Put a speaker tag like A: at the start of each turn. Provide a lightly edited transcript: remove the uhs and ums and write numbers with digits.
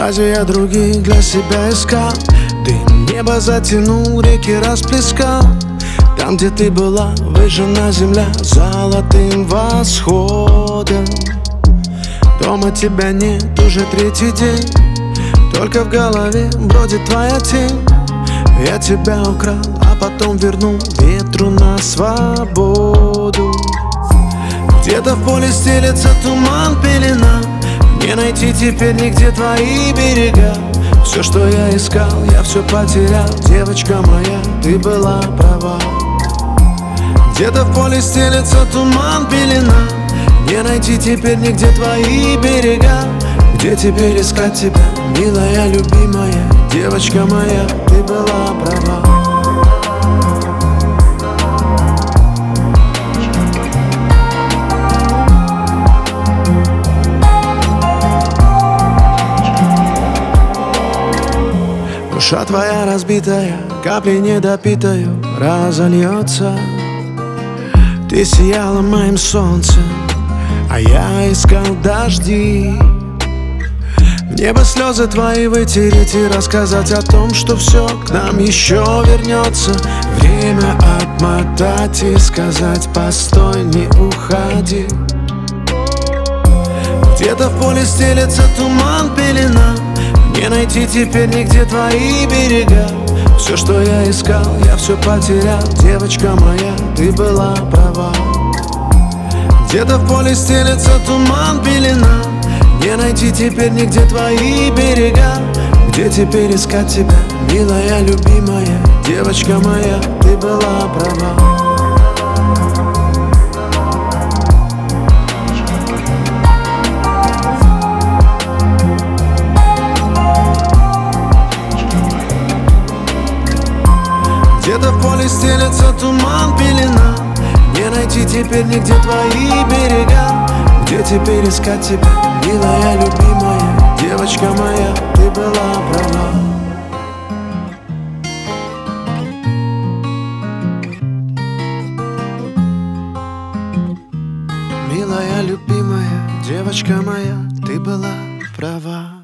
A: Разве я других для себя искал? Дым небо затянул, реки расплескал. Там, где ты была, выжжена земля золотым восходом. Дома тебя нет уже третий день, только в голове бродит твоя тень. Я тебя украл, а потом вернул ветру на свободу. Где-то в поле стелется туман, пелена. Не найти теперь нигде твои берега. Все, что я искал, я все потерял. Девочка моя, ты была права. Где-то в поле стелется туман, пелена. Не найти теперь нигде твои берега. Где теперь искать тебя, милая, любимая? Девочка моя, ты была права. Душа твоя разбитая, капли недопитою разольется. Ты сияла моим солнцем, а я искал дожди. В небо слезы твои вытереть и рассказать о том, что все к нам еще вернется. Время отмотать и сказать: постой, не уходи. Где-то в поле стелется туман, пелена. Не найти теперь нигде твои берега. Все, что я искал, я все потерял. Девочка моя, ты была права. Где-то в поле стелется туман, пелена. Не найти теперь нигде твои берега. Где теперь искать тебя, милая, любимая? Девочка моя, ты была права. Где-то в поле стелется туман, пелена. Не найти теперь нигде твои берега. Где теперь искать тебя, милая, любимая? Девочка моя, ты была права. Милая, любимая, девочка моя, ты была права.